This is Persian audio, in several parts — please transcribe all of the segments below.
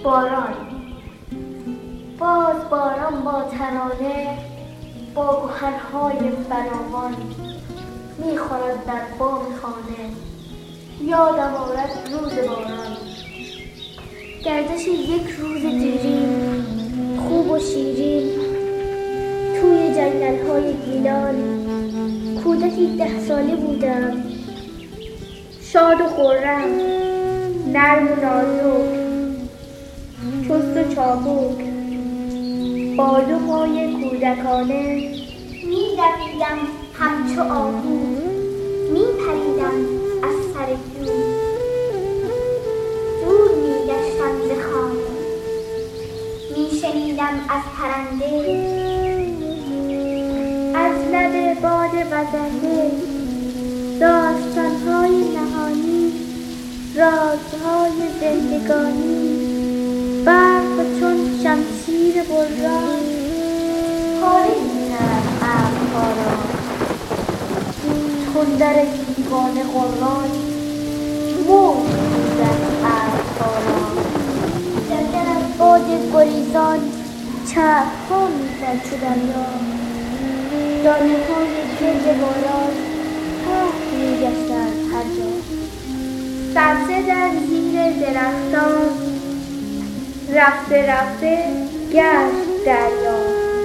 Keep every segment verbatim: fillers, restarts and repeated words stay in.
باران. باز باران با ترانه، با گوهرهای فراوان میخورد در بام خانه. یادم آورد روز باران، گردش یک روز دیرین، خوب و شیرین توی جنگل‌های گیلان. کودکی ده ساله بودم، شاد و خرم، نرم و نازک، چست و چابک، با دو پای کودکانه می‌دویدم همچو آهو، می‌پریدم از سر جو. دور می‌گشتم ز خانه، می‌شنیدم از پرنده، از لب باد وزنده داستان‌های نهانی، رازهای زندگانی. برق چون شمشیر بران پاره می‌کرد ابرها را، چون در دیوانه قرآن موج می‌زد ابرها را. در از باد گریزان چرخ‌ها می‌زد چو دریا، دانه‌های گرد باران پخت می‌گشتند هر جا. سبزه در زیر درختان رفته رفته گشت دریا.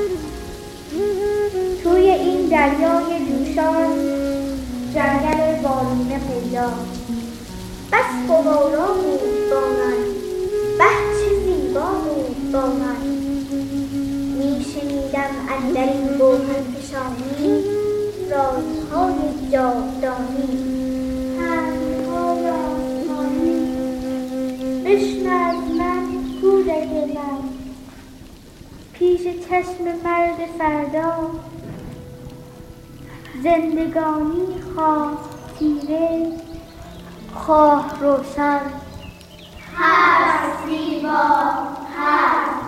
توی این دریای جوشان جنگل بارونه پیدا. بس گوارا بود با من، به چه زیبا بود با من. میشنیدم اندر این گوهرفشانی رازهای جاودانی، پندهای آسمانی. بشنو از من کودک من، پیش چشم مرد فردا. زندگانی خواه تیره، خواه روشن، هست زیبا هست